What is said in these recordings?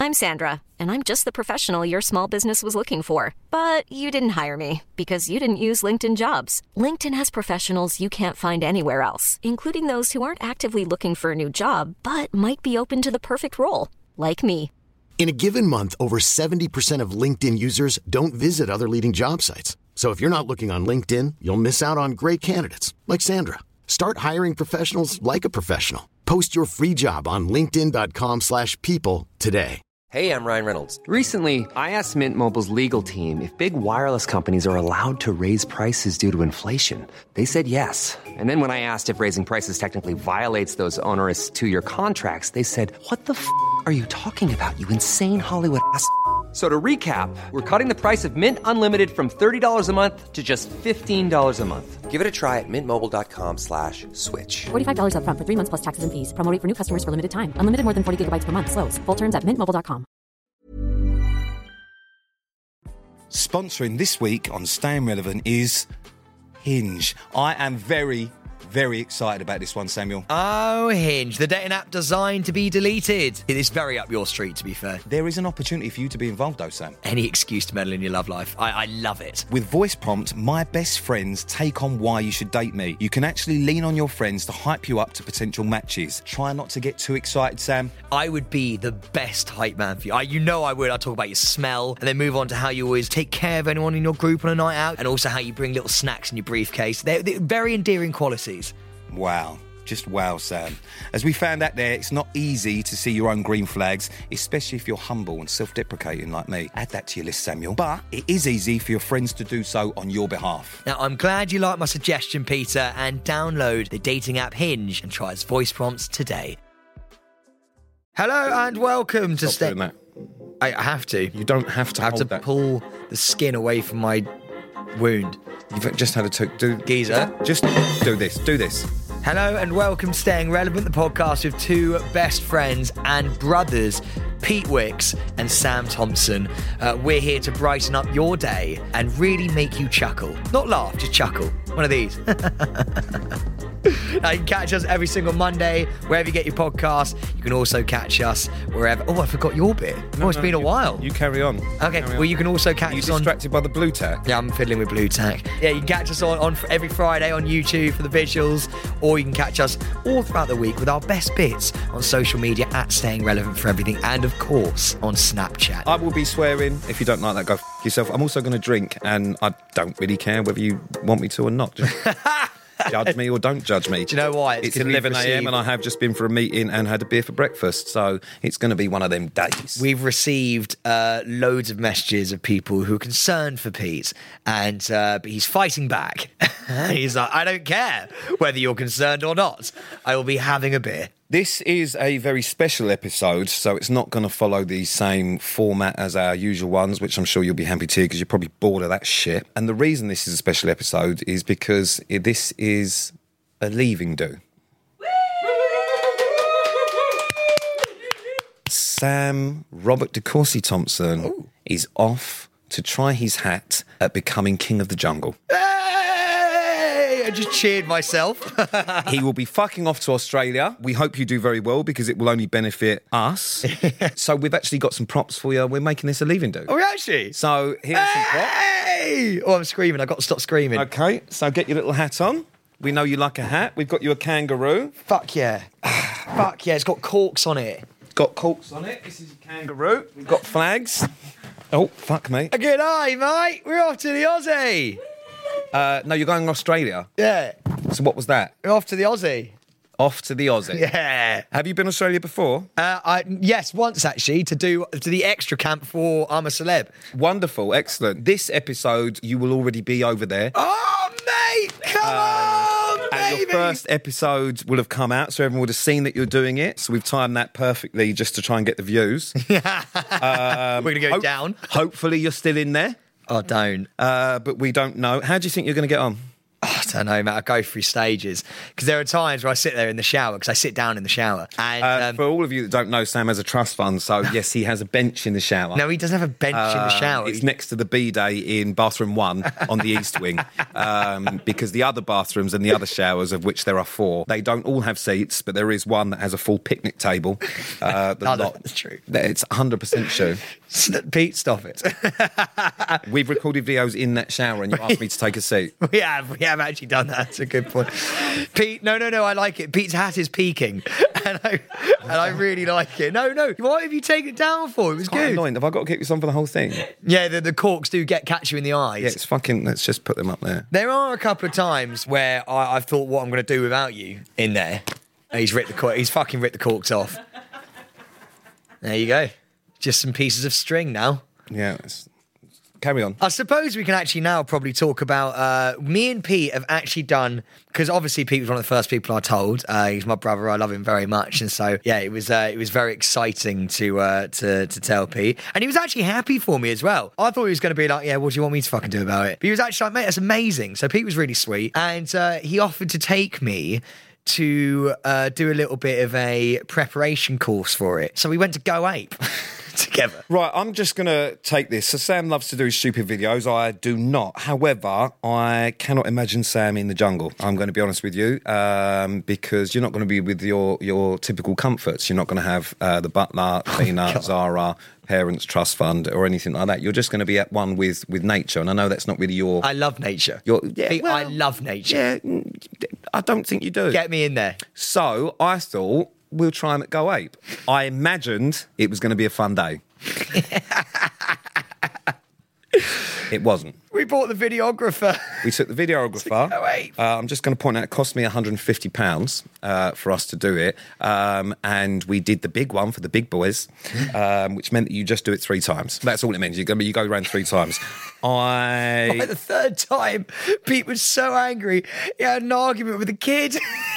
I'm Sandra, and I'm just the professional your small business was looking for. But you didn't hire me because you didn't use LinkedIn Jobs. LinkedIn has professionals you can't find anywhere else, including those who aren't actively looking for a new job, but might be open to the perfect role, like me. In a given month, over 70% of LinkedIn users don't visit other leading job sites. So if you're not looking on LinkedIn, you'll miss out on great candidates like Sandra. Start hiring professionals like a professional. Post your free job on linkedin.com/people today. Hey, I'm Ryan Reynolds. Recently, I asked Mint Mobile's legal team if big wireless companies are allowed to raise prices due to inflation. They said yes. And then when I asked if raising prices technically violates those onerous two-year contracts, they said, "What the f*** are you talking about, you insane Hollywood ass?" So to recap, we're cutting the price of Mint Unlimited from $30 a month to just $15 a month. Give it a try at mintmobile.com/switch. $45 up front for 3 months plus taxes and fees. Promo rate for new customers for limited time. Unlimited more than 40 gigabytes per month. Slows full terms at mintmobile.com. Sponsoring this week on Staying Relevant is Hinge. I am very excited about this one, Samuel. Oh, Hinge, the dating app designed to be deleted. It is very up your street, to be fair. There is an opportunity for you to be involved, though, Sam. Any excuse to meddle in your love life. I love it. With Voice Prompt, my best friends take on why you should date me. You can actually lean on your friends to hype you up to potential matches. Try not to get too excited, Sam. I would be the best hype man for you. You know I would. I'd talk about your smell and then move on to how you always take care of anyone in your group on a night out and also how you bring little snacks in your briefcase. They're very endearing qualities. Wow. Just wow, Sam. As we found out there, it's not easy to see your own green flags, especially if you're humble and self-deprecating like me. Add that to your list, Samuel. But it is easy for your friends to do so on your behalf. Now, I'm glad you like my suggestion, Peter, and download the dating app Hinge and try its voice prompts today. Hello and welcome to Stop doing that. I have to. You don't have to I have hold to that. pull the skin away from my wound. You've just had to do... Geezer. Just do this. Do this. Hello and welcome to Staying Relevant, the podcast with two best friends and brothers, Pete Wicks and Sam Thompson. We're here to brighten up your day and really make you chuckle. Not laugh, just chuckle. One of these. Now, you can catch us every single Monday, wherever you get your podcasts. You can also catch us wherever... Oh, I forgot your bit. It's been a while. You carry on. Okay, well, you can also catch us on... Are you distracted by the blue tack? Yeah, I'm fiddling with blue tack. Yeah, you can catch us on every Friday on YouTube for the visuals, or you can catch us all throughout the week with our best bits on social media at Staying Relevant for Everything, and of course on Snapchat. I will be swearing. If you don't like that, go f*** yourself. I'm also going to drink, and I don't really care whether you want me to or not. Just judge me or don't judge me. Do you know why? It's 11 a.m. and I have just been for a meeting and had a beer for breakfast, so it's going to be one of them days. We've received loads of messages of people who are concerned for Pete, and but he's fighting back. He's like, I don't care whether you're concerned or not. I will be having a beer. This is a very special episode, so it's not going to follow the same format as our usual ones, which I'm sure you'll be happy to because you're probably bored of that shit. And the reason this is a special episode is because this is a leaving do. Sam Robert DeCourcy Thompson is off to try his hat at becoming King of the Jungle. I just cheered myself. He will be fucking off to Australia. We hope you do very well because it will only benefit us. So we've actually got some props for you. We're making this a leaving do. Oh, we actually? So here's some props. Hey! Oh, I'm screaming. I've got to stop screaming. Okay, so get your little hat on. We know you like a hat. We've got you a kangaroo. Fuck yeah. Fuck yeah, it's got corks on it. Got corks on it. This is a kangaroo. We've got flags. Oh, fuck me. Good eye, mate. We're off to the Aussie. No, you're going to Australia. Yeah. So what was that? We're off to the Aussie. Off to the Aussie. Yeah. Have you been to Australia before? Yes, once actually, to the extra camp for I'm a Celeb. Wonderful, excellent. This episode, you will already be over there. Oh, mate, come on, baby. And your first episode will have come out, so everyone would have seen that you're doing it. So we've timed that perfectly just to try and get the views. We're going to go down. Hopefully you're still in there. Oh, don't. But we don't know. How do you think you're going to get on? don't know, mate. I go through stages because there are times where I sit there in the shower because I sit down in the shower. And for all of you that don't know, Sam has a trust fund, so yes, he has a bench in the shower. no, he doesn't have a bench in the shower. It's next to the bidet in bathroom 1 on the east wing, because the other bathrooms and the other showers, of which there are 4, they don't all have seats, but there is one that has a full picnic table. That's true. It's 100% true. Pete, stop it. We've recorded videos in that shower, and you asked me to take a seat. We have actually done that. That's a good point. Pete, no, I like it. Pete's hat is peaking, and I really like it. No, what have you taken it down for? It was Quite good. annoying. Have I got to keep this on for the whole thing? Yeah, the corks do catch you in the eyes. Yeah, it's fucking. Let's just put them up there. There are a couple of times where I've thought, what I'm going to do without you in there. And he's fucking ripped the corks off. There you go. Just some pieces of string now. Yeah. Carry on. I suppose we can actually now probably talk about me and Pete have actually done, because obviously Pete was one of the first people I told. He's my brother. I love him very much, and so yeah, it was very exciting to tell Pete, and he was actually happy for me as well. I thought he was going to be like, yeah, what do you want me to fucking do about it? But he was actually like, mate, that's amazing. So Pete was really sweet, and he offered to take me to do a little bit of a preparation course for it. So we went to Go Ape. Together. Right, I'm just going to take this. So Sam loves to do stupid videos. I do not. However, I cannot imagine Sam in the jungle. I'm going to be honest with you, because you're not going to be with your typical comforts. You're not going to have the butler, cleaner, Zara, parents, trust fund, or anything like that. You're just going to be at one with nature. And I know that's not really your... I love nature. I love nature. Yeah, I don't think you do. Get me in there. So I thought... we'll try and Go Ape. I imagined it was going to be a fun day. It wasn't. We bought the videographer. We took the videographer. Go Ape. I'm just going to point out it cost me £150 for us to do it. And we did the big one for the big boys, which meant that you just do it 3 times. That's all it means. You go around 3 times. By the 3rd time, Pete was so angry. He had an argument with a kid.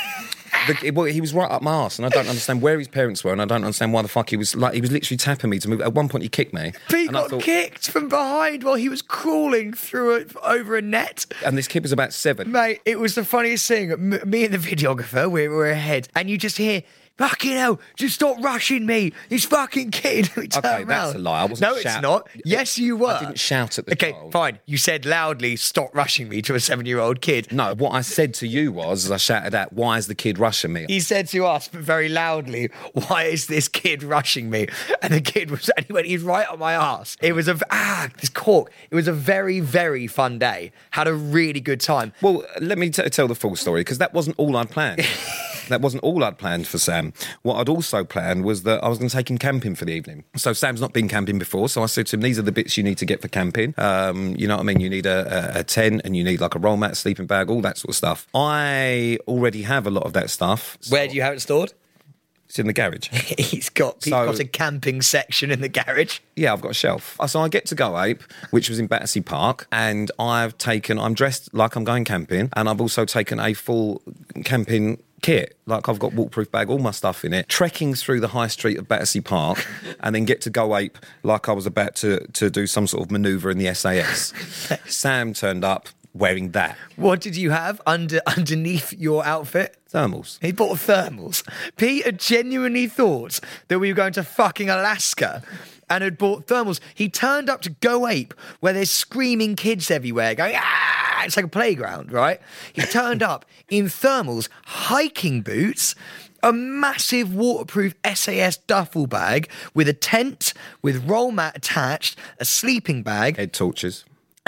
He was right up my arse, and I don't understand where his parents were, and I don't understand why the fuck he was literally tapping me to move. At one point, he kicked me. Pete got kicked from behind while he was crawling over a net. And this kid was about 7. Mate, it was the funniest thing. Me and the videographer, we were ahead, and you just hear, fucking hell, just stop rushing me. This fucking kid. Okay, that's a lie. I wasn't No, it's not. Yes, you were. I didn't shout at the child. Okay, fine. You said loudly, stop rushing me to a 7-year-old kid. No, what I said to you was, as I shouted out, why is the kid rushing me? He said to us, but very loudly, why is this kid rushing me? And the kid he's right on my arse. It was this cork. It was a very, very fun day. Had a really good time. Well, let me tell the full story, because that wasn't all I'd planned. That wasn't all I'd planned for Sam. What I'd also planned was that I was going to take him camping for the evening. So Sam's not been camping before, so I said to him, these are the bits you need to get for camping. You know what I mean? You need a tent, and you need like a roll mat, sleeping bag, all that sort of stuff. I already have a lot of that stuff. So Where do you have it stored? It's in the garage. Pete's got a camping section in the garage. Yeah, I've got a shelf. So I get to Go Ape, which was in Battersea Park, and I'm dressed like I'm going camping, and I've also taken a full camping kit. Like, I've got waterproof bag, all my stuff in it, trekking through the high street of Battersea Park, and then get to Go Ape like I was about to do some sort of manoeuvre in the SAS. Sam turned up wearing that. What did you have underneath your outfit? Thermals. He bought thermals. Peter genuinely thought that we were going to fucking Alaska and had bought thermals. He turned up to Go Ape, where there's screaming kids everywhere going, ah! It's like a playground, right? He turned up in thermals, hiking boots, a massive waterproof SAS duffel bag with a tent, with roll mat attached, a sleeping bag. Head torches.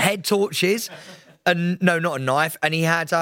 No, not a knife. And he had,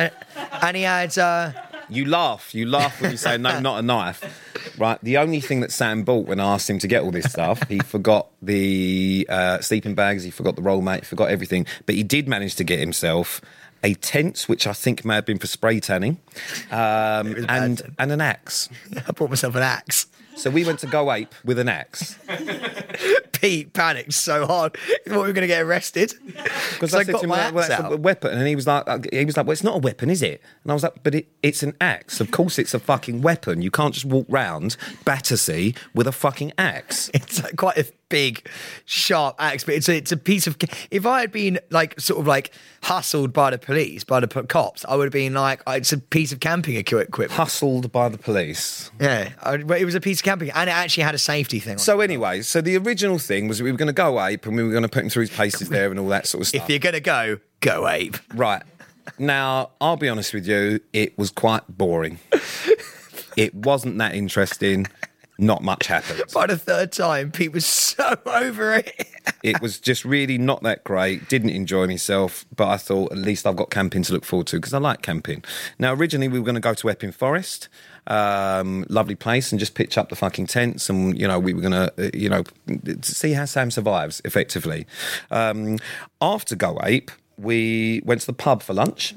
You laugh when you say, no, not a knife. Right, the only thing that Sam bought when I asked him to get all this stuff, he forgot the sleeping bags, he forgot the roll mat, he forgot everything. But he did manage to get himself a tent, which I think may have been for spray tanning, and an axe. I bought myself an axe. So we went to Go Ape with an axe. Pete panicked so hard. He thought we were going to get arrested. Because So I I said got to him, my well, axe that's a out. weapon. And he was like, well, it's not a weapon, is it? And I was like, but it's an axe. Of course it's a fucking weapon. You can't just walk round Battersea with a fucking axe. It's like quite a big, sharp axe, but it's a piece of... If I had been like sort of like hustled by the police, by the cops, I would have been like, it's a piece of camping equipment. Hustled by the police. Yeah, but it was a piece of camping, and it actually had a safety thing on So it. anyway, so the original thing was we were going to go ape and we were going to put him through his paces there and all that sort of stuff. If you're going to go ape. Right. Now, I'll be honest with you, it was quite boring. It wasn't that interesting. Not much happened. By the third time, Pete was so over it. It was just really not that great. Didn't enjoy myself, but I thought at least I've got camping to look forward to because I like camping. Now, originally we were going to go to Epping Forest, lovely place, and just pitch up the fucking tents, and we were going to, see how Sam survives effectively. After Go Ape, we went to the pub for lunch,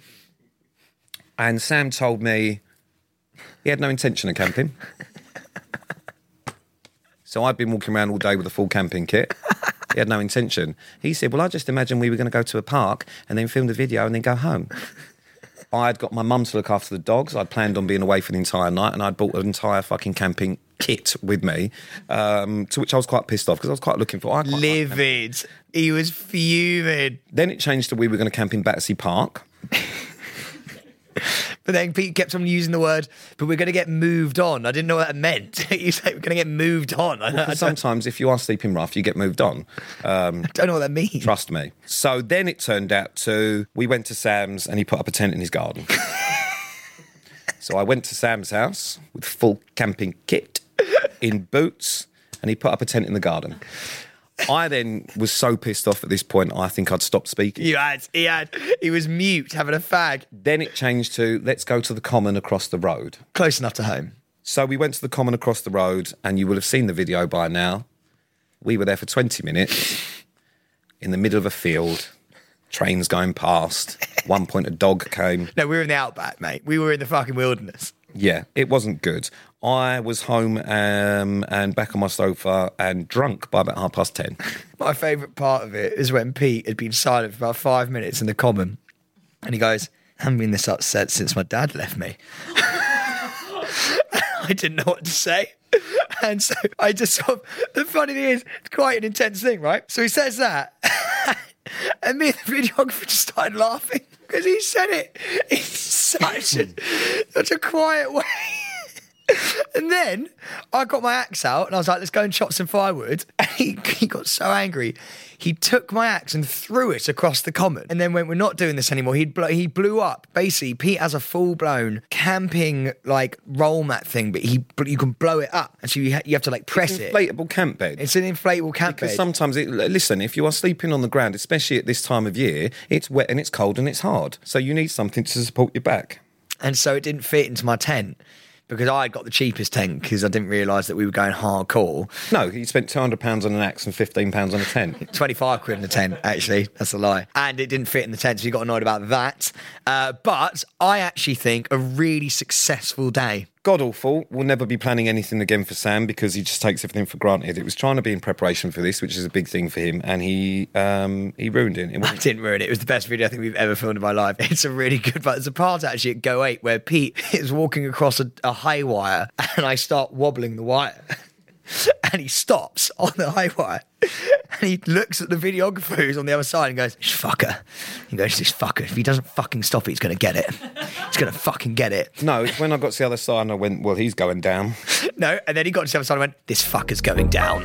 and Sam told me he had no intention of camping. So I'd been walking around all day with a full camping kit. He had no intention. He said, well, I just imagined we were going to go to a park and then film the video and then go home. I'd got my mum to look after the dogs. I'd planned on being away for the entire night, and I'd bought an entire fucking camping kit with me, to which I was quite pissed off because I was quite looking for... Livid. He was fuming. Then it changed to we were going to camp in Battersea Park. But then Pete kept on using the word, but we're going to get moved on. I didn't know what that meant. You say we're going to get moved on. I Sometimes if you are sleeping rough, you get moved on. don't know what that means. Trust me. So then it turned out we went to Sam's and he put up a tent in his garden. So I went to Sam's house with full camping kit, in boots, and he put up a tent in the garden. I then was so pissed off at this point, I think I'd stopped speaking. He was mute, having a fag. Then it changed to, let's go to the common across the road. Close enough to home. So we went to the common across the road, and you will have seen the video by now. We were there for 20 minutes in the middle of a field, trains going past. One point a dog came. No, we were in the outback, mate. We were in the fucking wilderness. Yeah, it wasn't good. I was home and back on my sofa and drunk by about 10:30. My favourite part of it is when Pete had been silent for about 5 minutes in the common, and he goes, I haven't been this upset since my dad left me. I didn't know what to say. And so I just sort of, the funny thing is, it's quite an intense thing, right? So he says that, and me and the videographer just started laughing because he said it in such a quiet way. And then I got my axe out and I was like, let's go and chop some firewood. And he got so angry. He took my axe and threw it across the common. And then when we're not doing this anymore, he blew up. Basically, Pete has a full-blown camping, like, roll mat thing, but you can blow it up. And so you have to, like, press it. Inflatable camp bed. It's an inflatable camp Because bed. sometimes, listen, if you are sleeping on the ground, especially at this time of year, it's wet and it's cold and it's hard. So you need something to support your back. And so it didn't fit into my tent, because I got the cheapest tent because I didn't realise that we were going hardcore. No, you spent £200 on an axe and £15 on a tent. 25 quid in the tent, actually. That's a lie. And it didn't fit in the tent, so you got annoyed about that. But I actually think a really successful day. God awful. We'll never be planning anything again for Sam because he just takes everything for granted. It was trying to be in preparation for this, which is a big thing for him, and he ruined it. I didn't ruin it. It was the best video I think we've ever filmed in my life. It's a really good part. There's a part actually at Go 8 where Pete is walking across a high wire and I start wobbling the wire. And he stops on the high wire and he looks at the videographer who's on the other side and goes, this fucker. He goes, this fucker. If he doesn't fucking stop it, he's going to get it. He's going to fucking get it. No, it's when I got to the other side and I went, well, he's going down. No, and then he got to the other side and went, this fucker's going down.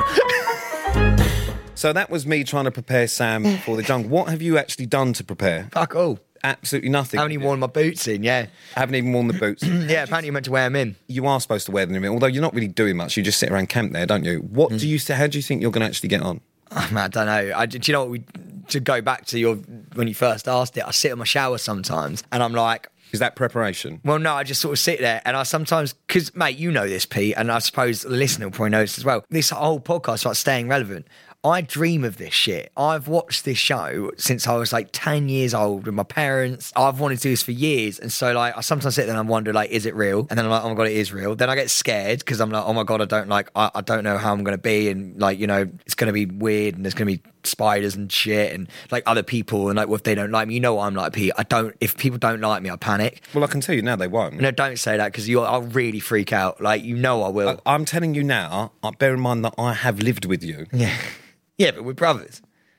So that was me trying to prepare Sam for the jungle. What have you actually done to prepare? Fuck all. Absolutely nothing. I haven't even worn my boots in, yeah. I haven't even worn the boots. Yeah, apparently you're meant to wear them in. You are supposed to wear them in, although you're not really doing much. You just sit around camp there, don't you? What do you say? How do you think you're going to actually get on? Oh, man, I don't know. Do you know what to go back to when you first asked it, I sit in my shower sometimes and I'm like... Is that preparation? Well, no, I just sort of sit there and I sometimes... Because, mate, you know this, Pete, and I suppose the listener will probably know this as well. This whole podcast is about staying relevant. I dream of this shit. I've watched this show since I was like 10 years old with my parents. I've wanted to do this for years. And so like I sometimes sit there and I wonder like, is it real? And then I'm like, oh my God, it is real. Then I get scared because I'm like, oh my God, I don't know how I'm going to be. And like, you know, it's going to be weird and there's going to be spiders and shit and like other people and like what if they don't like me, you know what I'm like, Pete. If people don't like me, I panic. Well, I can tell you now they won't. No, don't say that because I'll really freak out. Like, you know I will. I'm telling you now, bear in mind that I have lived with you. Yeah, but we're brothers.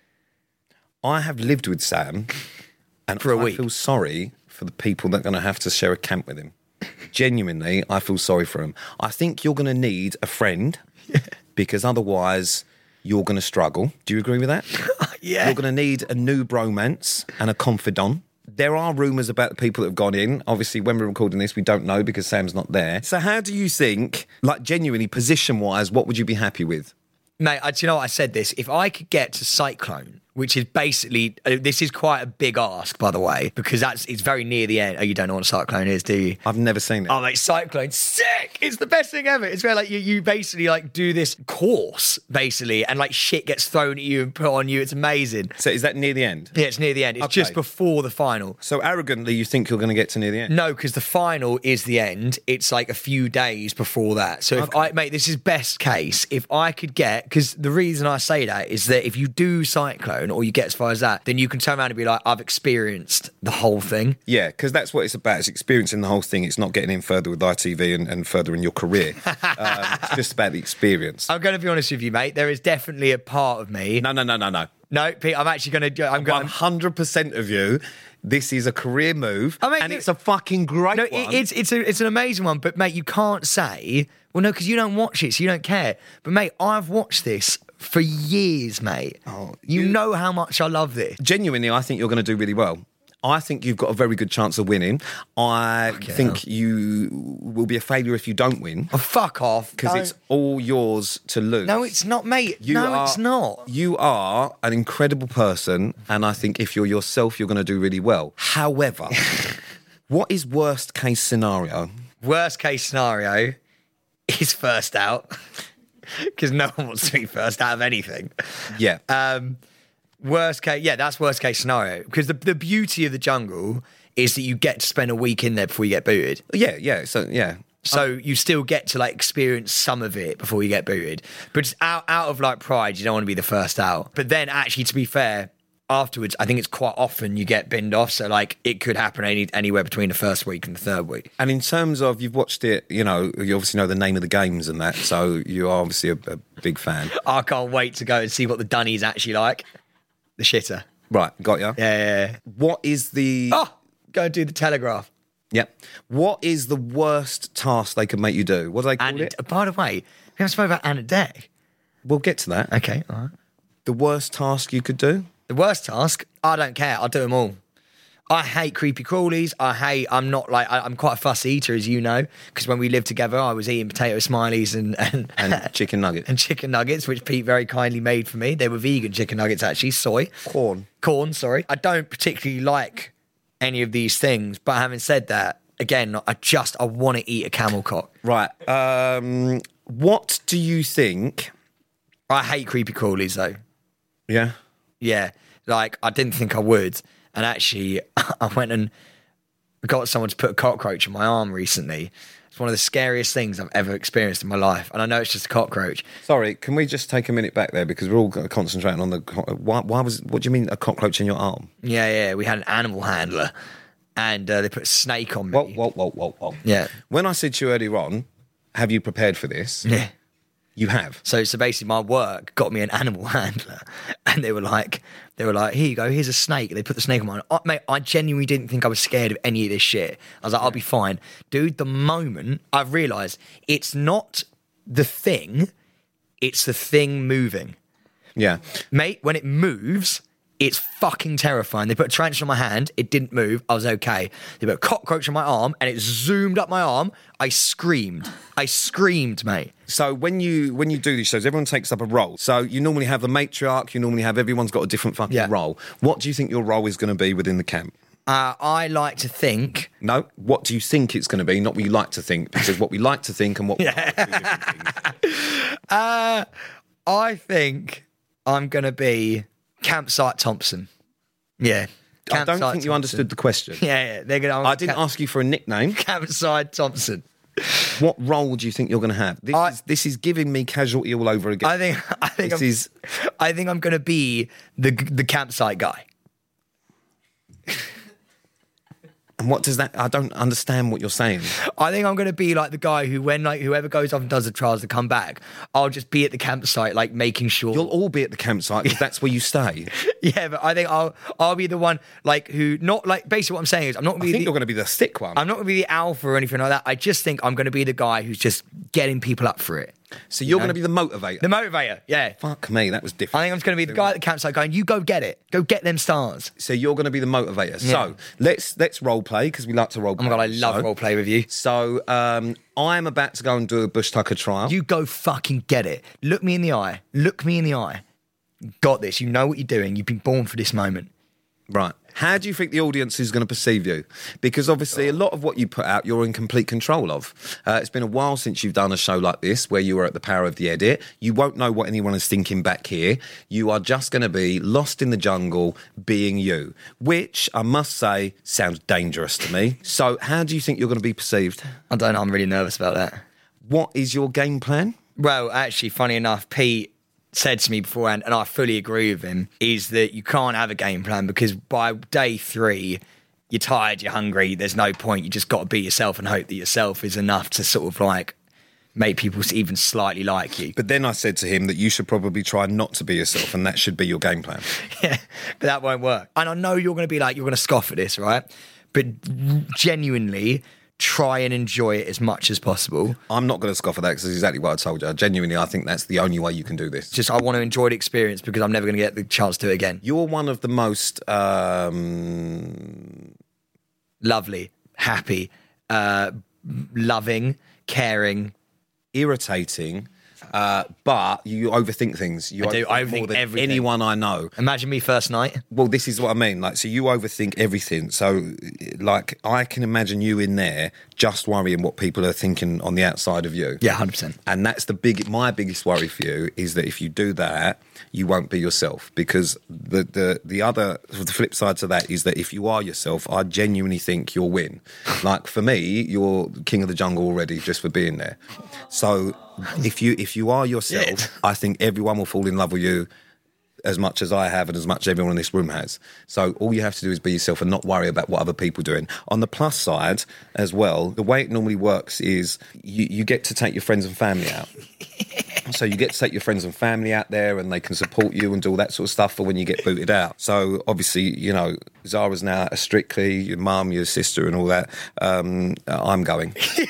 I have lived with Sam and For a I week. feel sorry for the people that are going to have to share a camp with him. Genuinely, I feel sorry for him. I think you're going to need a friend because otherwise you're going to struggle. Do you agree with that? Yeah. You're going to need a new bromance and a confidant. There are rumours about the people that have gone in. Obviously, when we're recording this, we don't know because Sam's not there. So how do you think, like genuinely, position-wise, what would you be happy with? Mate, do you know what I said this? If I could get to Cyclone, which is basically, this is quite a big ask, by the way, because it's very near the end. Oh, you don't know what a Cyclone is, do you? I've never seen it. Oh, mate, Cyclone, sick! It's the best thing ever. It's where like you basically like do this course, basically, and like shit gets thrown at you and put on you. It's amazing. So is that near the end? Yeah, it's near the end. It's Okay. just before the final. So arrogantly, you think you're going to get to near the end? No, because the final is the end. It's like a few days before that. So if mate, this is best case. If I could get, because the reason I say that is that if you do Cyclone or you get as far as that, then you can turn around and be like, I've experienced the whole thing. Yeah, because that's what it's about. It's experiencing the whole thing. It's not getting in further with ITV and further in your career. It's just about the experience. I'm going to be honest with you, mate. There is definitely a part of me. No. No, Pete, I'm actually going to. 100% of you. This is a career move, I mean, and it's a fucking great No, one. it's an amazing one, but mate, you can't say, well, no, because you don't watch it, so you don't care. But mate, I've watched this for years, mate. You know how much I love this. Genuinely, I think you're going to do really well. I think you've got a very good chance of winning. I think you will be a failure if you don't win. Oh, fuck off. Because it's all yours to lose. No, it's not, mate. It's not. You are an incredible person, and I think if you're yourself, you're going to do really well. However, what is worst case scenario? Worst case scenario is first out. Because no one wants to be first out of anything. Yeah. Worst case, yeah, that's worst case scenario. Because the beauty of the jungle is that you get to spend a week in there before you get booted. Yeah. So you still get to like experience some of it before you get booted. But just out of like pride, you don't want to be the first out. But then actually, to be fair, afterwards, I think it's quite often you get binned off. So like it could happen anywhere between the first week and the third week. And in terms of, you've watched it, you obviously know the name of the games and that, so you are obviously a big fan. I can't wait to go and see what the dunny's actually like. The shitter. Right, got ya. Yeah. What is the... Oh, go and do the Telegraph. Yep. What is the worst task they can make you do? What do they call it? By the way, we haven't spoken about Anna Day. We'll get to that. Okay, all right. The worst task you could do? The worst task, I don't care. I'll do them all. I hate creepy crawlies. I'm quite a fussy eater, as you know, because when we lived together, I was eating potato smileys and chicken nuggets. And chicken nuggets, which Pete very kindly made for me. They were vegan chicken nuggets, actually. Soy. Corn, sorry. I don't particularly like any of these things, but having said that, again, I want to eat a camel cock. Right. What do you think? I hate creepy crawlies, though. Yeah? Yeah. Like, I didn't think I would. And actually, I went and got someone to put a cockroach in my arm recently. It's one of the scariest things I've ever experienced in my life. And I know it's just a cockroach. Sorry, can we just take a minute back there? Because we're all concentrating on the... what do you mean a cockroach in your arm? Yeah. We had an animal handler. And they put a snake on me. Whoa. Yeah. When I said to you earlier on, have you prepared for this? Yeah. You have. So basically my work got me an animal handler, and they were like, here you go, here's a snake. They put the snake on my arm. Mate, I genuinely didn't think I was scared of any of this shit. I was like, I'll be fine. Dude, the moment I've realised it's not the thing, it's the thing moving. Yeah. Mate, when it moves, it's fucking terrifying. They put a tarantula on my hand, it didn't move, I was okay. They put a cockroach on my arm, and it zoomed up my arm. I screamed, mate. So when you do these shows, everyone takes up a role. So you normally have the matriarch, everyone's got a different fucking role. What do you think your role is going to be within the camp? I like to think... No, what do you think it's going to be, not what you like to think, because what we like to think and what we like to do different things. I think I'm going to be Campsite Thompson. Yeah. I don't think Campsite you understood the question. Yeah. They're gonna, I didn't ask you for a nickname. Campsite Thompson. What role do you think you're going to have? This is giving me Casualty all over again. I think I'm going to be the campsite guy. And what does that... I don't understand what you're saying. I think I'm going to be like the guy who, when like whoever goes off and does the trials to come back, I'll just be at the campsite, like making sure. You'll all be at the campsite because that's where you stay. Yeah, but I think I'll be the one like who not like basically what I'm saying is I'm not going to be. You're going to be the sick one. I'm not going to be the alpha or anything like that. I just think I'm going to be the guy who's just getting people up for it. So you're going to be the motivator. The motivator, yeah. Fuck me, that was different. I think I'm just going to be the guy at the campsite going, you go get it. Go get them stars. So you're going to be the motivator. Yeah. So let's role play because we like to role play. Oh my God, I love role play with you. So I'm about to go and do a Bush Tucker trial. You go fucking get it. Look me in the eye. Look me in the eye. Got this. You know what you're doing. You've been born for this moment. Right. How do you think the audience is going to perceive you? Because obviously a lot of what you put out, you're in complete control of. It's been a while since you've done a show like this where you were at the power of the edit. You won't know what anyone is thinking back here. You are just going to be lost in the jungle being you, which I must say sounds dangerous to me. So how do you think you're going to be perceived? I don't know. I'm really nervous about that. What is your game plan? Well, actually, funny enough, Pete said to me beforehand, and I fully agree with him, is that you can't have a game plan because by day 3, you're tired, you're hungry, there's no point. You just got to be yourself and hope that yourself is enough to sort of like make people even slightly like you. But then I said to him that you should probably try not to be yourself and that should be your game plan. Yeah, but that won't work. And I know you're going to be like, you're going to scoff at this, right? But genuinely try and enjoy it as much as possible. I'm not going to scoff at that because it's exactly what I told you. Genuinely, I think that's the only way you can do this. Just I want to enjoy the experience because I'm never going to get the chance to do it again. You're one of the most... lovely, happy, loving, caring, irritating, but you overthink things. I do. I overthink more than everything. anyone I know. Imagine me first night. Well, this is what I mean. Like, so you overthink everything. So, like, I can imagine you in there just worrying what people are thinking on the outside of you. Yeah, 100%. And that's my biggest worry for you is that if you do that, you won't be yourself. Because the flip side to that is that if you are yourself, I genuinely think you'll win. Like, for me, you're king of the jungle already just for being there. So if you are yourself, I think everyone will fall in love with you as much as I have and as much as everyone in this room has. So all you have to do is be yourself and not worry about what other people are doing. On the plus side as well, the way it normally works is you get to take your friends and family out. So you get to take your friends and family out there and they can support you and do all that sort of stuff for when you get booted out. So obviously, you know, Zara's now a Strictly, your mum, your sister and all that. I'm going.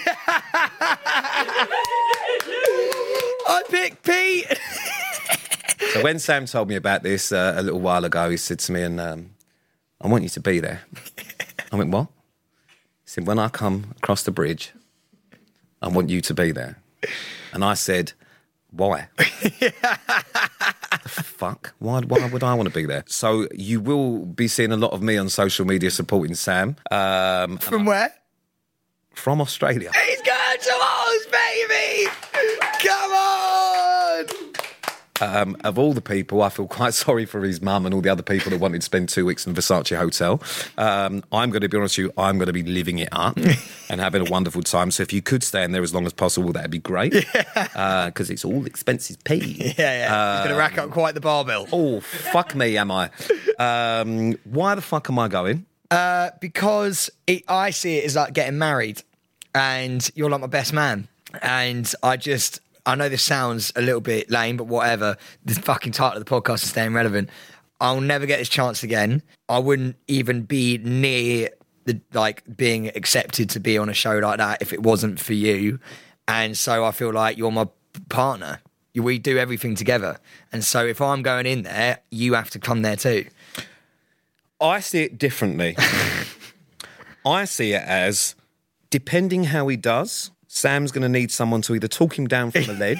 I picked Pete. So when Sam told me about this a little while ago, he said to me, and I want you to be there. I went, what? He said, when I come across the bridge, I want you to be there. And I said, why? The fuck? Why would I want to be there? So you will be seeing a lot of me on social media supporting Sam. From where? From Australia. He's going to Oz, baby! Come on! Of all the people, I feel quite sorry for his mum and all the other people that wanted to spend 2 weeks in the Versace hotel. I'm going to be honest with you, I'm going to be living it up and having a wonderful time. So if you could stay in there as long as possible, that'd be great. Because it's all expenses paid. Yeah. He's going to rack up quite the barbell. Oh, fuck me, am I? Why the fuck am I going? Because I see it as like getting married and you're like my best man. And I know this sounds a little bit lame, but whatever. The fucking title of the podcast is Staying Relevant. I'll never get this chance again. I wouldn't even be near being accepted to be on a show like that if it wasn't for you. And so I feel like you're my partner. We do everything together. And so if I'm going in there, you have to come there too. I see it differently. I see it as, depending how he does, Sam's going to need someone to either talk him down from the ledge.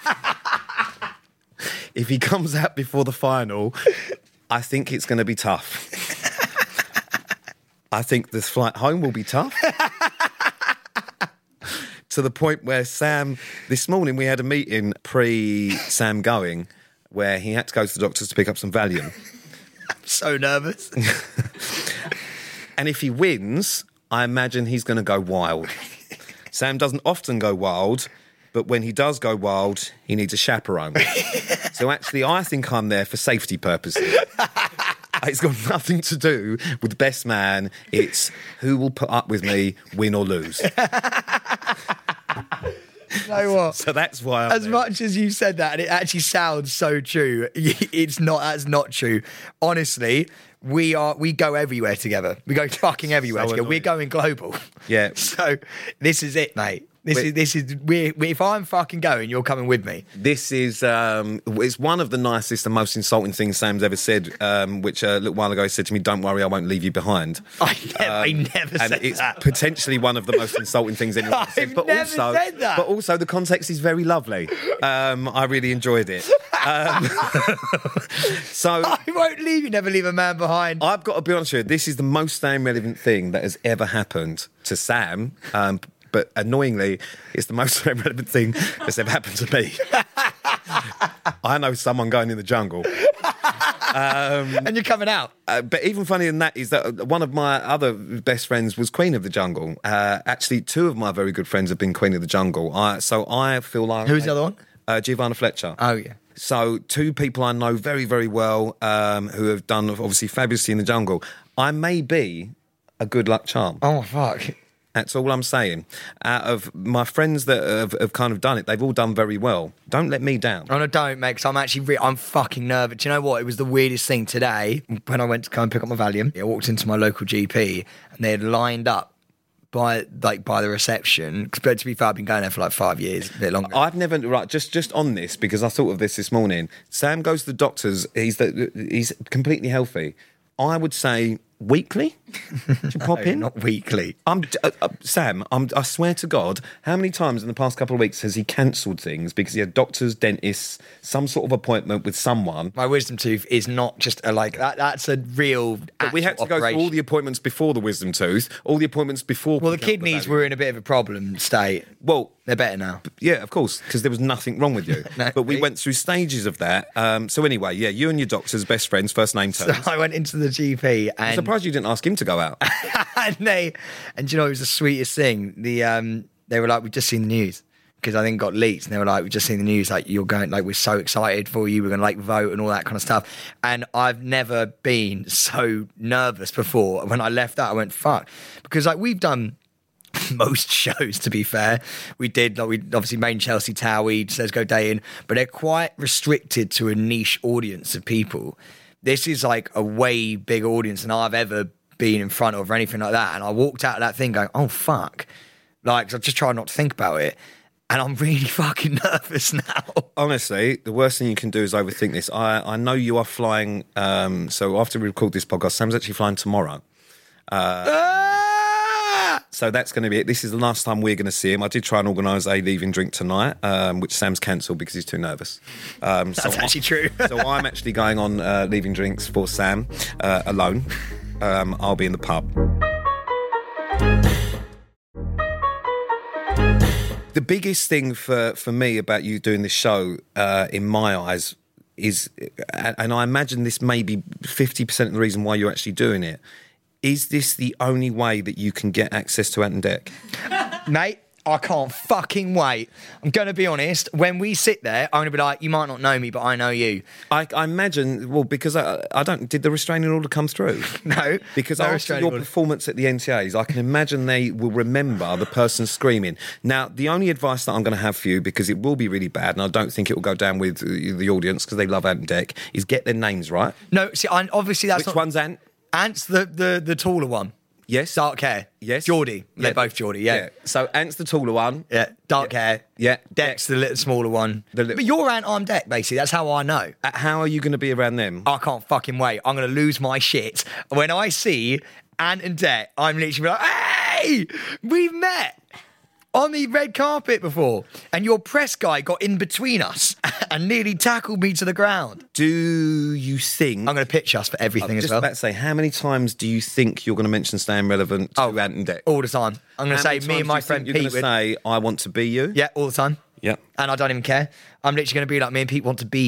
If he comes out before the final, I think it's going to be tough. I think this flight home will be tough. To the point where Sam, this morning we had a meeting pre-Sam going, where he had to go to the doctors to pick up some Valium. So nervous. And if he wins, I imagine he's going to go wild. Sam doesn't often go wild, but when he does go wild, he needs a chaperone. So actually, I think I'm there for safety purposes. It's got nothing to do with best man. It's who will put up with me, win or lose. You know what? So that's why I'm As there. much as you said that, and it actually sounds so true, it's not. That's not true. Honestly, we go everywhere together. We go fucking everywhere So together. annoying. We're going global. Yeah. So this is it, mate. If I'm fucking going, you're coming with me. This is it's one of the nicest and most insulting things Sam's ever said, which a little while ago he said to me, "Don't worry, I won't leave you behind." I never and said it's that. potentially one of the most insulting things anyone said. I've never said that. But also the context is very lovely. I really enjoyed it. So I won't leave you. Never leave a man behind. I've got to be honest with you, this is the most Sam relevant thing that has ever happened to Sam. But annoyingly, it's the most relevant thing that's ever happened to me. I know someone going in the jungle. And you're coming out. But even funnier than that is that one of my other best friends was Queen of the Jungle. Actually, two of my very good friends have been Queen of the Jungle. So I feel like... Who's the other one? Giovanna Fletcher. Oh, yeah. So two people I know very, very well who have done, obviously, fabulously in the jungle. I may be a good luck charm. Oh, fuck. That's all I'm saying. Out of my friends that have kind of done it, they've all done very well. Don't let me down. Oh, no, don't, mate, because I'm actually... I'm fucking nervous. Do you know what? It was the weirdest thing today when I went to go and pick up my Valium. I walked into my local GP and they had lined up by the reception. But to be fair, I've been going there for like 5 years, a bit longer. I've never... Right, just on this, because I thought of this morning. Sam goes to the doctors. He's completely healthy. I would say... Weekly? Do you pop in? Not weekly. Sam, I swear to God, how many times in the past couple of weeks has he cancelled things because he had doctors, dentists, some sort of appointment with someone? My wisdom tooth is not just that's a real. But we had to go through all the appointments before the wisdom tooth, all the appointments before. Well, the kidneys were in a bit of a problem state. Well, they're better now. Yeah, of course, because there was nothing wrong with you. No, but we went through stages of that. So anyway, yeah, you and your doctor's best friends, first name terms. So I went into the GP and... I'm surprised you didn't ask him to go out. and do you know, it was the sweetest thing. They were like, we've just seen the news. Because I think it got leaked, and they were like, we've just seen the news, like, you're going, like, we're so excited for you, we're going to, like, vote and all that kind of stuff. And I've never been so nervous before. When I left that, I went, fuck. Because, like, we've done most shows, to be fair. We obviously made Chelsea Tower, Let's Go Day In, but they're quite restricted to a niche audience of people. This is, like, a way bigger audience than I've ever been in front of or anything like that. And I walked out of that thing going, oh, fuck. Like, I just try not to think about it. And I'm really fucking nervous now. Honestly, the worst thing you can do is overthink this. I know you are flying, so after we record this podcast, Sam's actually flying tomorrow. So that's going to be it. This is the last time we're going to see him. I did try and organise a leaving drink tonight, which Sam's cancelled because he's too nervous. That's actually true. So I'm actually going on leaving drinks for Sam alone. I'll be in the pub. The biggest thing for me about you doing this show, in my eyes, is, and I imagine this may be 50% of the reason why you're actually doing it, is this the only way that you can get access to Ant and Dec? Mate, I can't fucking wait. I'm going to be honest, when we sit there, I'm going to be like, you might not know me, but I know you. I imagine, well, because I don't... Did the restraining order come through? No. Because no after your performance at the NTAs, I can imagine they will remember the person screaming. Now, the only advice that I'm going to have for you, because it will be really bad, and I don't think it will go down with the audience, because they love Ant and Dec, is get their names right. No, see, obviously that's Which one's Ant? Ant's the taller one. Yes. Dark hair. Yes. Geordie. They're Yeah. both Geordie, yeah. So Ant's the taller one. Yeah. Dark hair. Yeah. Dec's the little smaller one. But you're Ant, I'm Dec, basically. That's how I know. How are you going to be around them? I can't fucking wait. I'm going to lose my shit. When I see Ant and Dec, I'm literally like, hey, we've met on the red carpet before. And your press guy got in between us and nearly tackled me to the ground. Do you think... I'm going to pitch us for everything as just well. about to say, how many times do you think you're going to mention Staying Relevant to Ant and Dec? All the time. I'm going to say, me and my friend You're Pete... going to say, I want to be you? Yeah, all the time. Yeah. And I don't even care. I'm literally going to be like, me and Pete want to be you.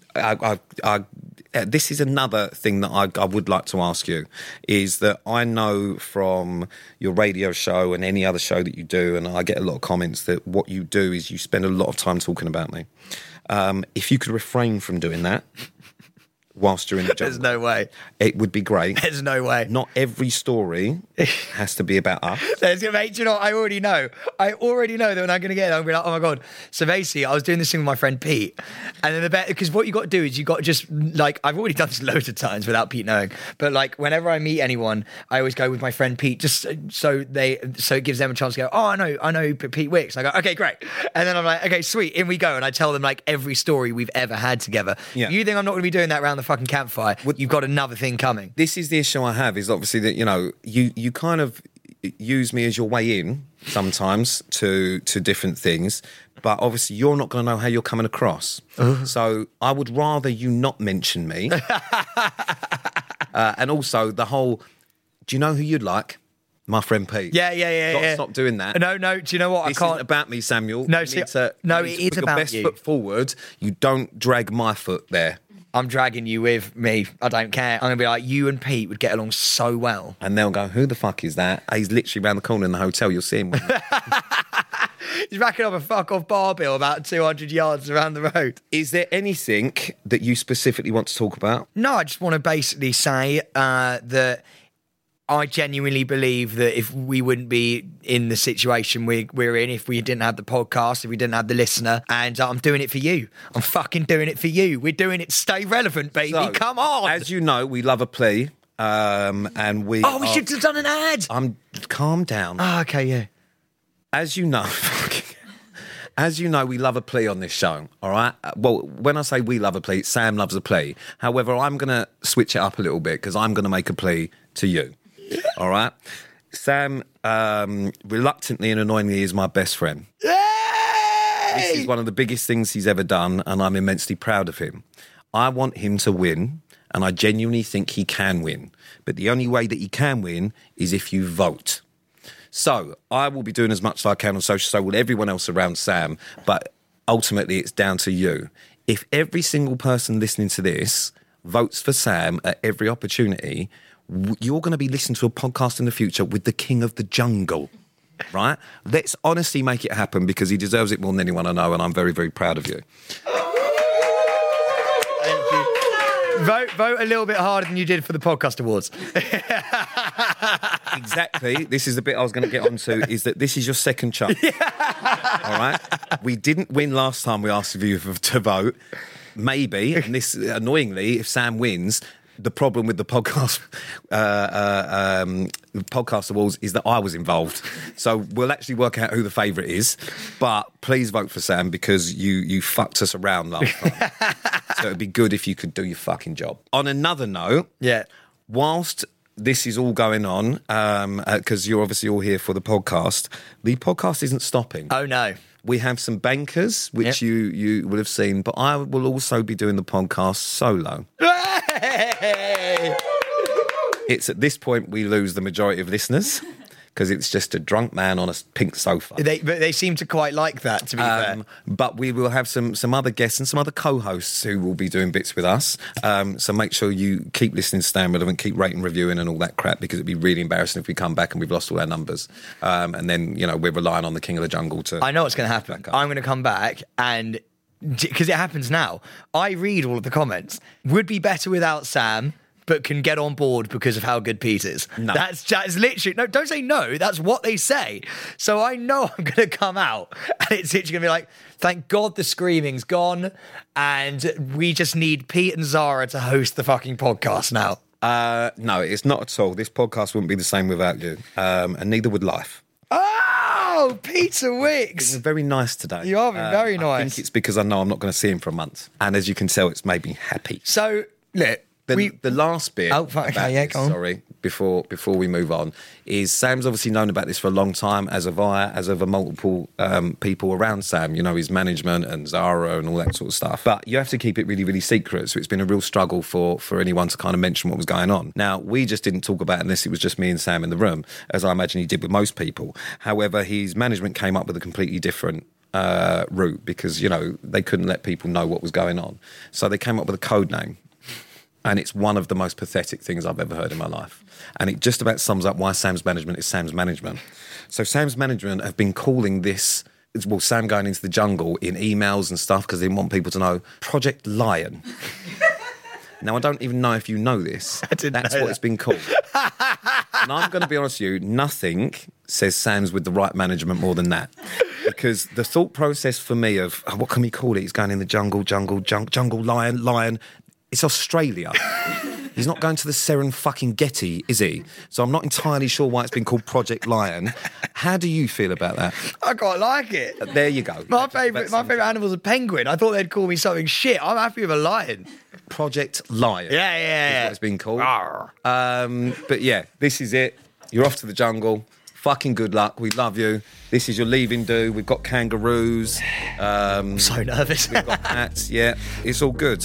this is another thing that I would like to ask you, is that I know from your radio show and any other show that you do, and I get a lot of comments that what you do is you spend a lot of time talking about me. If you could refrain from doing that whilst you're in the jungle, There's no way. it would be great. There's no way. Not every story has to be about us. Mate, you know, I already know that when I'm going to get there, I'm going to be like, oh my God. So basically, I was doing this thing with my friend Pete. And then because what you got to do is you got to just, like, I've already done this loads of times without Pete knowing. But like, whenever I meet anyone, I always go with my friend Pete, just so it gives them a chance to go, oh, I know Pete Wicks. I go, okay, great. And then I'm like, okay, sweet, in we go. And I tell them like every story we've ever had together. Yeah. You think I'm not going to be doing that around the fucking campfire? You've got another thing coming. This is the issue I have, is obviously that, you know, you kind of use me as your way in sometimes to different things, but obviously you're not going to know how you're coming across. So I would rather you not mention me. And also the whole, do you know who you'd like? My friend Pete. Yeah. Got to stop doing that. No. Do you know what? This I can't. isn't about me, Samuel. No, You see, need to no, put it is your about best you. foot forward. You don't drag my foot there. I'm dragging you with me. I don't care. I'm going to be like, you and Pete would get along so well. And they'll go, who the fuck is that? He's literally around the corner in the hotel. You'll see him. He's racking up a fuck off bar bill about 200 yards around the road. Is there anything that you specifically want to talk about? No, I just want to basically say that I genuinely believe that if we wouldn't be in the situation we're in, if we didn't have the podcast, if we didn't have the listener, and I'm doing it for you. I'm fucking doing it for you. We're doing it to stay relevant, baby. So, Come on. As you know, we love a plea, and we. we should have done an ad. Calm down. Oh, okay, yeah. As you know, we love a plea on this show. All right. Well, when I say we love a plea, Sam loves a plea. However, I'm going to switch it up a little bit because I'm going to make a plea to you. All right. Sam, reluctantly and annoyingly, is my best friend. Yay! This is one of the biggest things he's ever done, and I'm immensely proud of him. I want him to win, and I genuinely think he can win. But the only way that he can win is if you vote. So I will be doing as much as I can on social, so will everyone else around Sam, but ultimately it's down to you. If every single person listening to this votes for Sam at every opportunity, you're going to be listening to a podcast in the future with the King of the Jungle, right? Let's honestly make it happen because he deserves it more than anyone I know, and I'm very, very proud of you. Thank you. Vote a little bit harder than you did for the podcast awards. Exactly. This is the bit I was going to get onto, is that this is your second chance. All right? We didn't win last time we asked you to vote. Maybe, and this, annoyingly, if Sam wins, the problem with the podcast awards is that I was involved. So we'll actually work out who the favourite is. But please vote for Sam because you fucked us around last time. So it'd be good if you could do your fucking job. On another note, Yeah. whilst this is all going on, because you're obviously all here for the podcast isn't stopping. Oh, no. We have some bankers, which Yep. you will have seen, but I will also be doing the podcast solo. Hey! It's at this point we lose the majority of listeners because it's just a drunk man on a pink sofa. But they seem to quite like that, to be fair. But we will have some other guests and some other co-hosts who will be doing bits with us. So make sure you keep listening to Stay Relevant, keep rating, reviewing and all that crap, because it'd be really embarrassing if we come back and we've lost all our numbers. And then, we're relying on the King of the Jungle to... I know what's going to happen. I'm going to come back and... Because it happens now. I read all of the comments. Would be better without Sam, but can get on board because of how good Pete is. No. That's literally... No, don't say no. That's what they say. So I know I'm going to come out and it's literally going to be like, thank God the screaming's gone and we just need Pete and Zara to host the fucking podcast now. No, it's not at all. This podcast wouldn't be the same without you. And neither would life. Oh, Peter Wicks. You're very nice today. You are very I nice. think it's because I know I'm not going to see him for a month. And as you can tell, it's made me happy. So, look, The last bit, Oh, fuck, about okay, yeah, this, go on. sorry, before we move on, is Sam's obviously known about this for a long time, as have I, as have multiple people around Sam, his management and Zara and all that sort of stuff. But you have to keep it really, really secret, so it's been a real struggle for anyone to kind of mention what was going on. Now, we just didn't talk about it unless it was just me and Sam in the room, as I imagine he did with most people. However, his management came up with a completely different route because, they couldn't let people know what was going on. So they came up with a code name. And it's one of the most pathetic things I've ever heard in my life. And it just about sums up why Sam's Management is Sam's Management. So Sam's Management have been calling this, Sam going into the jungle in emails and stuff because they want people to know, Project Lion. Now, I don't even know if you know this. That's what it's been called. And I'm going to be honest with you, nothing says Sam's with the right management more than that. Because the thought process for me of, what can we call it? He's going in the jungle, lion. It's Australia. He's not going to the Serengeti, is he? So I'm not entirely sure why it's been called Project Lion. How do you feel about that? I quite like it. There you go. My favourite animal's a penguin. I thought they'd call me something shit. I'm happy with a lion. Project Lion. Yeah. Is what it's been called. But yeah, this is it. You're off to the jungle. Fucking good luck. We love you. This is your leaving do. We've got kangaroos. I'm so nervous. We've got hats. Yeah, it's all good.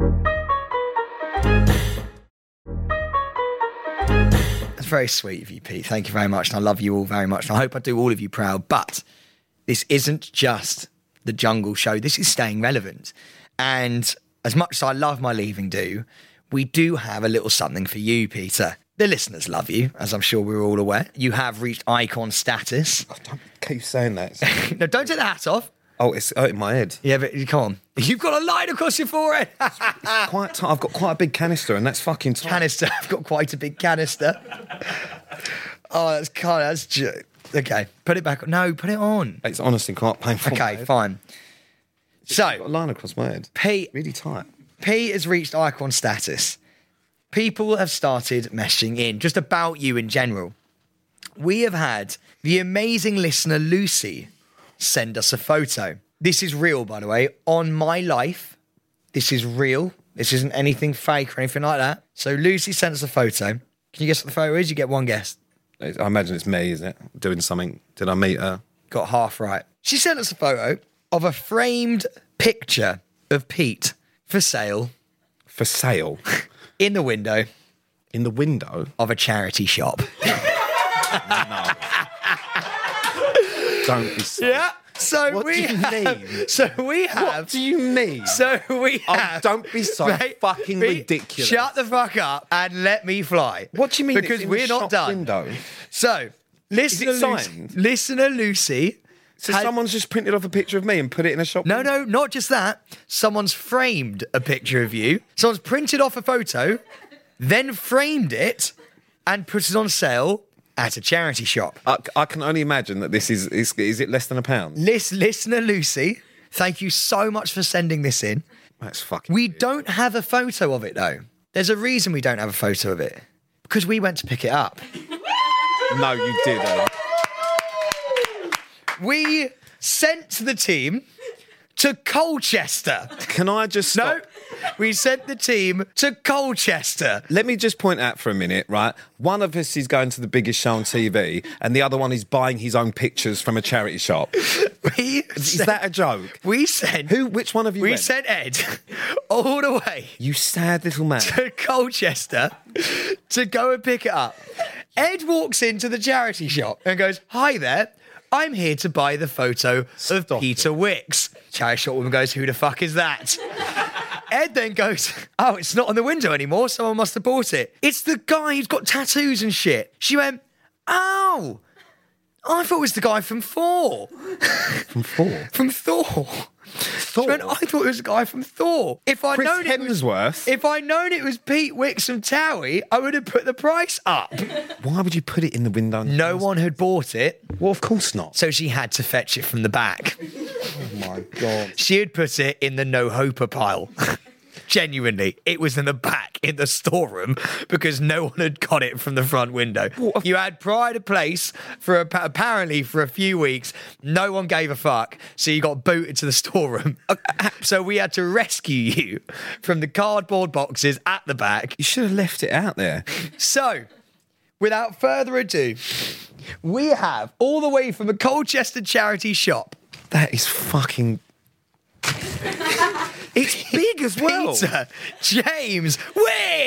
That's very sweet of you, Pete. Thank you very much. And I love you all very much. And I hope I do all of you proud. But this isn't just the Jungle Show. This is staying relevant. And as much as I love my leaving do, we do have a little something for you, Peter. The listeners love you, as I'm sure we're all aware. You have reached icon status. Oh, don't keep saying that. No, don't take the hat off. Oh, it's hurting my head. Yeah, but come on. You've got a line across your forehead. It's quite tight. I've got quite a big canister, and that's fucking tight. Canister. I've got quite a big canister. Oh, okay, put it back on. No, put it on. It's honestly quite painful. Okay, fine. So, I've got a line across my head. Pete. Really tight. Pete has reached icon status. People have started messaging in just about you in general. We have had the amazing listener Lucy send us a photo. This is real, by the way. On my life, this is real. This isn't anything fake or anything like that. So Lucy sent us a photo. Can you guess what the photo is? You get one guess. I imagine it's me, isn't it? Doing something. Did I meet her? Got half right. She sent us a photo of a framed picture of Pete for sale. For sale? In the window. In the window? Of a charity shop. No. Don't be so. Yeah. So what we do you have. mean? So we have. What do you mean? So we have. Oh, don't be so fucking ridiculous. Shut the fuck up and let me fly. What do you mean? Because we're not done. Window? So, listener Lucy. So someone's just printed off a picture of me and put it in a shop? No, not just that. Someone's framed a picture of you. Someone's printed off a photo, then framed it and put it on sale at a charity shop. I can only imagine that this is it less than £1? Listener Lucy, thank you so much for sending this in. That's fucking We weird. don't have a photo of it, though. There's a reason we don't have a photo of it. Because we went to pick it up. No, you didn't. We sent the team to Colchester. Can I just stop? No, we sent the team to Colchester. Let me just point out for a minute, right? One of us is going to the biggest show on TV, and the other one is buying his own pictures from a charity shop. Is that a joke? We sent... Which one of you We went? sent Ed all the way You sad little man. to Colchester to go and pick it up. Ed walks into the charity shop and goes, "Hi there, I'm here to buy the photo of Peter Wicks." Charity shop woman goes, "Who the fuck is that?" Ed then goes, "Oh, it's not on the window anymore. Someone must have bought it. It's the guy who's got tattoos and shit." She went, "Oh, I thought it was the guy from Thor." From Thor? From Thor. She went, "I thought it was the guy from Thor. If I'd Chris known Hemsworth? if I'd known it was Pete Wicks from Towie, I would have put the price up." Why would you put it in the window? No one had bought it, Well, of course not. so she had to fetch it from the back. Oh, my God. She had put it in the no-hoper pile. Genuinely, it was in the back in the storeroom because no one had got it from the front window. You had pride of place apparently for a few weeks. No one gave a fuck, so you got booted to the storeroom. So we had to rescue you from the cardboard boxes at the back. You should have left it out there. So, without further ado, we have all the way from a Colchester charity shop. That is fucking... It's big as well. Peter James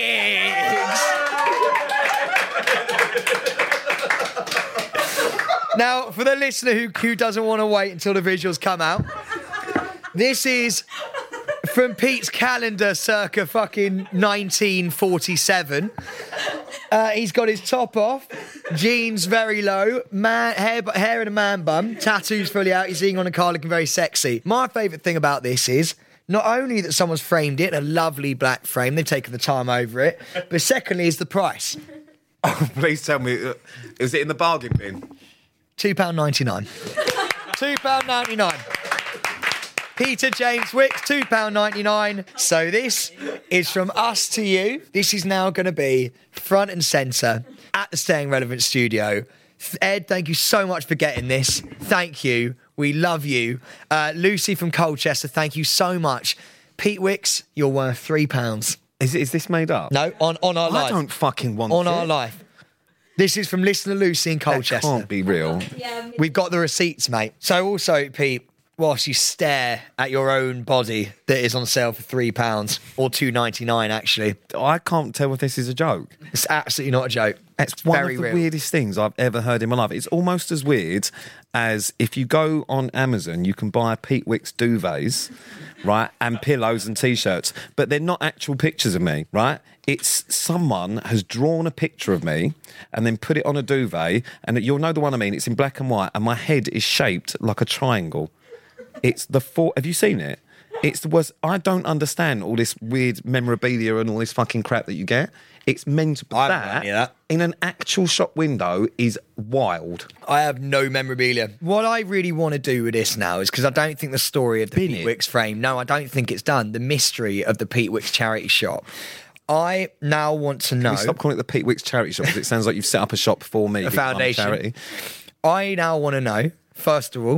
Wicks. Now, for the listener who doesn't want to wait until the visuals come out, this is from Pete's calendar circa fucking 1947. He's got his top off, jeans very low, hair in a man bun, tattoos fully out. He's sitting on a car looking very sexy. My favourite thing about this is not only that someone's framed it, a lovely black frame, they've taken the time over it, but secondly is the price. Oh, please tell me, is it in the bargain bin? £2.99. £2.99. Peter James Wicks, £2.99. So this is from us to you. This is now going to be front and centre at the Staying Relevant studio. Ed, thank you so much for getting this. Thank you. We love you. Lucy from Colchester, thank you so much. Pete Wicks, you're worth £3. Is this made up? No, on our life. I don't fucking want on it. our life. This is from listener Lucy in Colchester. That can't be real. We've got the receipts, mate. So also, Pete, whilst you stare at your own body that is on sale for £3 or $2.99, actually. I can't tell if this is a joke. It's absolutely not a joke. It's one very of the real. weirdest things I've ever heard in my life. It's almost as weird as if you go on Amazon, you can buy Pete Wicks duvets, right, and pillows and T-shirts, but they're not actual pictures of me, right? It's someone has drawn a picture of me and then put it on a duvet, and you'll know the one I mean. It's in black and white, and my head is shaped like a triangle. It's the four. Have you seen it? It's the worst. I don't understand all this weird memorabilia and all this fucking crap that you get. It's meant to be I haven't got any of that. in an actual shop window is wild. I have no memorabilia. What I really want to do with this now is, because I don't think the story of the Bin Pete it. Wicks frame, no, I don't think it's done. The mystery of the Pete Wicks charity shop. I now want to know. Can you stop calling it the Pete Wicks charity shop? Because it sounds like you've set up a shop for me. A because I'm foundation. charity. I now want to know, first of all,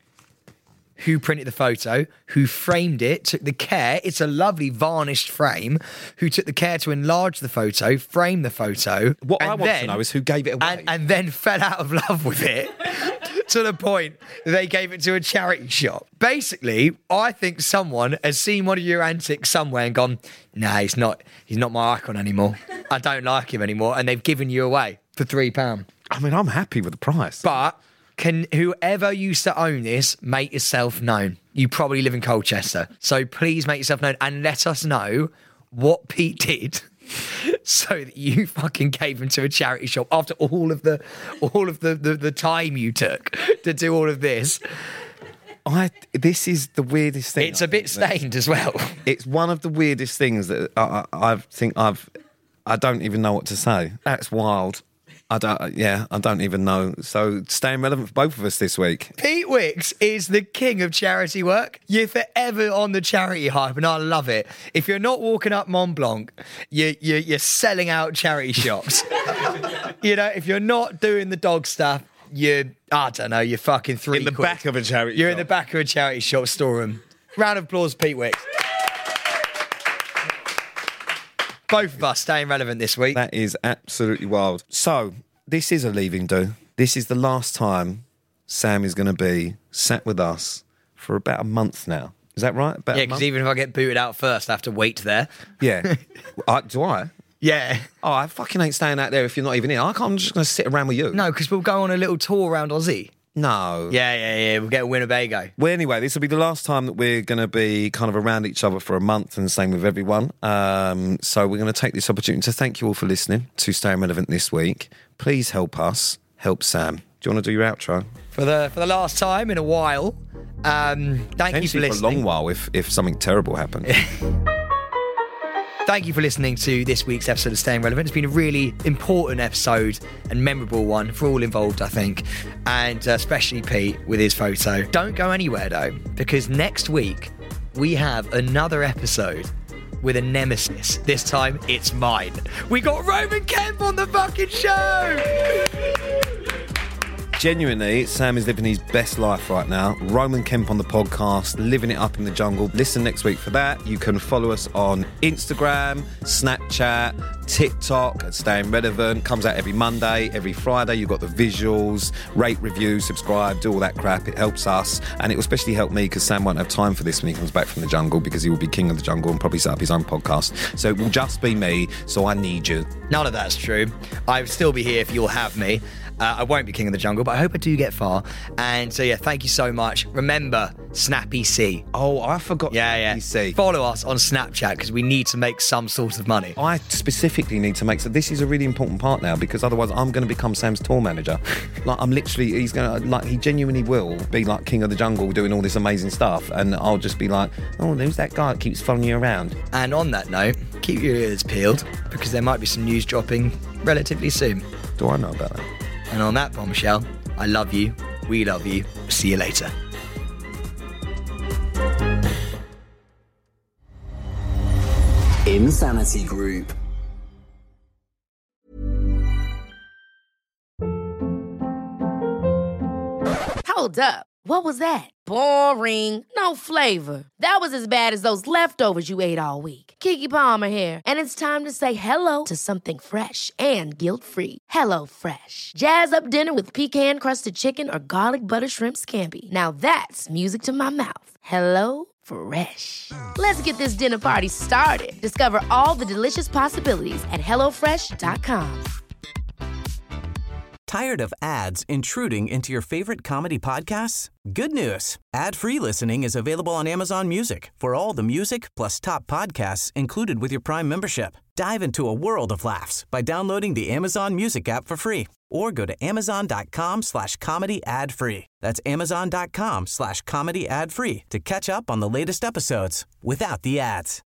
who printed the photo, who framed it, took the care, it's a lovely varnished frame, who took the care to enlarge the photo, frame the photo. What I and want then- to know is who gave it away. and then fell out of love with it to the point that they gave it to a charity shop. Basically, I think someone has seen one of your antics somewhere and gone, nah, he's not my icon anymore. I don't like him anymore. And they've given you away for £3. I mean, I'm happy with the price. But can whoever used to own this make yourself known? You probably live in Colchester. So please make yourself known and let us know what Pete did so that you fucking gave him to a charity shop after all of the time you took to do all of this. This is the weirdest thing. It's a bit stained as well. It's one of the weirdest things that I don't even know what to say. That's wild. I don't even know. So staying relevant for both of us this week. Pete Wicks is the king of charity work. You're forever on the charity hype, and I love it. If you're not walking up Mont Blanc, you're selling out charity shops. You know, if you're not doing the dog stuff, you're fucking three In the quid. back of a charity You're shop. in the back of a charity shop storeroom. Round of applause, Pete Wicks. Both of us staying relevant this week. That is absolutely wild. So, this is a leaving do. This is the last time Sam is going to be sat with us for about a month now. Is that right? About Yeah, a because month? even if I get booted out first, I have to wait there. Yeah. Do I? Yeah. Oh, I fucking ain't staying out there if you're not even here. I'm just going to sit around with you. No, because we'll go on a little tour around Aussie. No. Yeah. We'll get a Winnebago. Well, anyway, this will be the last time that we're going to be kind of around each other for a month, and the same with everyone. So we're going to take this opportunity to thank you all for listening to Staying Relevant this week. Please help us help Sam. Do you want to do your outro? For the last time in a while, thank you for Potentially listening. for a long while if something terrible happened. Thank you for listening to this week's episode of Staying Relevant. It's been a really important episode and memorable one for all involved, I think, and especially Pete with his photo. Don't go anywhere, though, because next week we have another episode with a nemesis. This time, it's mine. We got Roman Kemp on the fucking show! Genuinely, Sam is living his best life right now. Roman Kemp on the podcast, living it up in the jungle. Listen next week for that. You can follow us on Instagram, Snapchat, TikTok at Staying Relevant. Comes out every Monday, every Friday. You've got the visuals, rate, review, subscribe, do all that crap. It helps us, and it will especially help me because Sam won't have time for this when he comes back from the jungle because he will be king of the jungle and probably set up his own podcast. So it will just be me, so I need you. None of that's true. I'll still be here if you'll have me. I won't be king of the jungle, but I hope I do get far. And so, yeah, thank you so much. Remember, Snappy C. Oh, I forgot. Yeah. See. Follow us on Snapchat because we need to make some sort of money. I specifically need to make so. This is a really important part now because otherwise I'm going to become Sam's tour manager. Like I'm literally, he's going to, like, he genuinely will be like king of the jungle doing all this amazing stuff, and I'll just be like, oh, who's that guy that keeps following you around? And on that note, keep your ears peeled because there might be some news dropping relatively soon. Do I know about that? And on that bombshell, I love you. We love you. See you later. Insanity Group. Hold up. What was that? Boring. No flavor. That was as bad as those leftovers you ate all week. Keke Palmer here, and it's time to say hello to something fresh and guilt-free. HelloFresh. Jazz up dinner with pecan-crusted chicken or garlic butter shrimp scampi. Now that's music to my mouth. HelloFresh. Let's get this dinner party started. Discover all the delicious possibilities at HelloFresh.com. Tired of ads intruding into your favorite comedy podcasts? Good news. Ad-free listening is available on Amazon Music for all the music plus top podcasts included with your Prime membership. Dive into a world of laughs by downloading the Amazon Music app for free or go to amazon.com/comedy ad-free. That's amazon.com/comedy ad-free to catch up on the latest episodes without the ads.